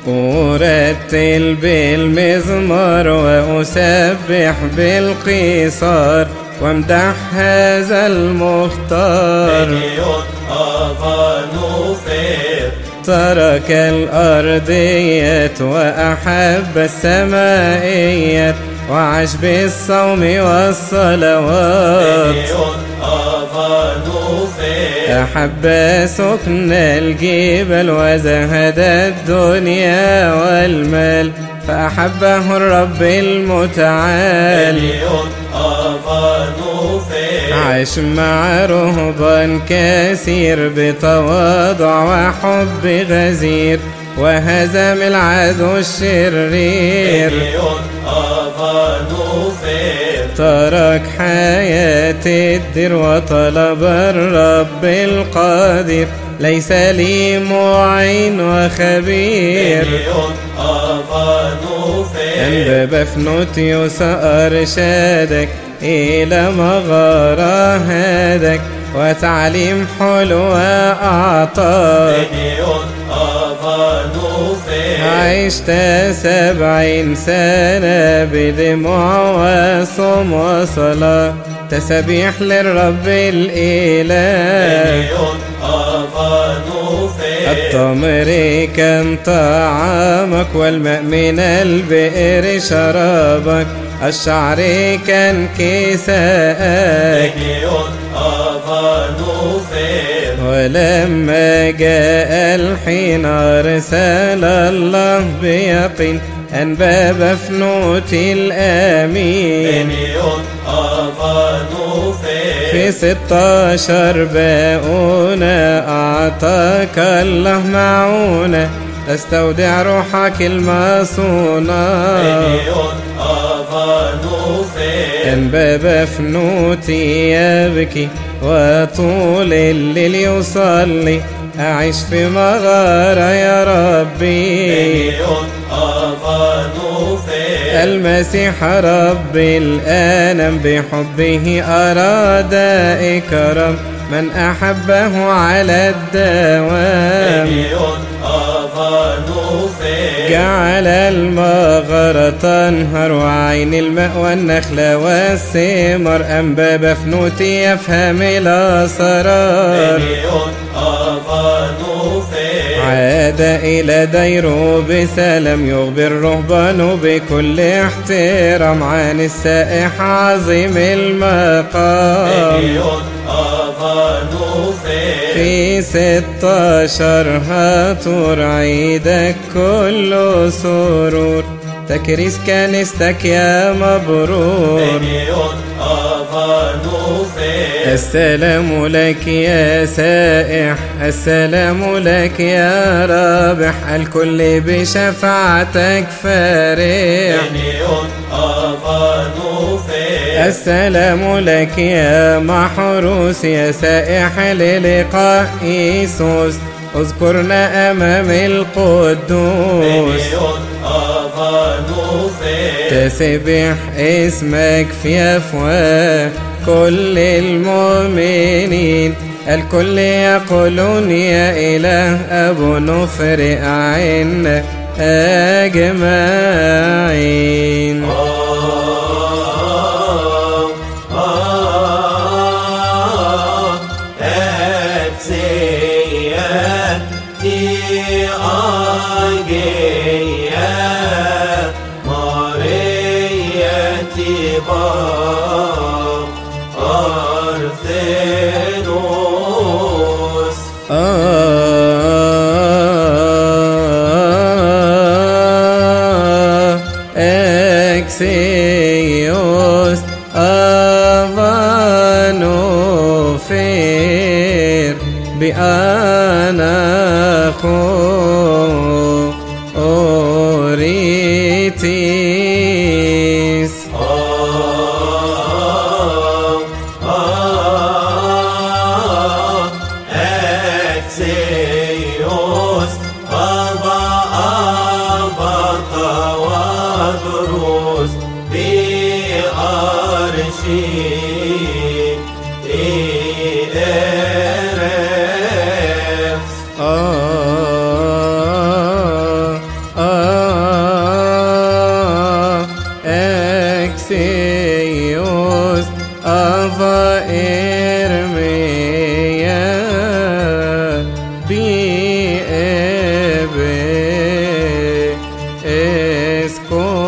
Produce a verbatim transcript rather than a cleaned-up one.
أرتل بالمزمار وأسبح بالقيصار وامدح هذا المختار. ترك الأرضيات وأحب السمائيات وعاش بالصوم والصلوات. أحب سكن الجبال وزهد الدنيا والمال فأحبه الرب المتعال. عاش مع رهبان كثير بتواضع وحب غزير وهزم العدو الشرير. ترك حياة الدير وطلب الرب القادر ليس لي معين وخبير. أنباب فنوتيوس أرشادك إلى مغارة هدك وتعليم حلو أعطاك. عشت سبعين سنة بدموع وصوم وصلاة تسبيح للرب الإله. التمر كان طعامك والماء من البئر شرابك الشعر كان كساءك. ولما جاء الحين أرسل الله بيقين أنباب فنوت الآمين. في ستاشر باؤونة أعطاك الله معونة تستودع روحك المصونة. أنباب فنوتي يبكي وطول الليل يصلي أعيش في مغارة يا ربي. المسيح رب الآلام بحبه أراد إكرام من أحبه على الدوام. جعل المغارة تنهر وعين الماء والنخل والثمار أنباب فنوتي يفهم الأسرار. عاد إلى ديره بسلام يخبر رهبانه بكل احترام عن السائح عظيم المقام. في ستاشر هاتور عيدك كله سرور تكريس كنيستك يا مبرور. السلام لك يا سائح السلام لك يا رابح الكل بشفاعتك فرح. السلام لك يا محروس يا سائح للقاء يسوس اذكرنا أمام القدوس. تسبح اسمك في أفواه كل المؤمنين الكل يقولون يا إله أبو نفر أعنا أجمعين. Exeos avanofer bi'anacho oritis. Exeos ava avata wadros bi'arshi إلرفس. آه آه إرميا بي إبي إسكو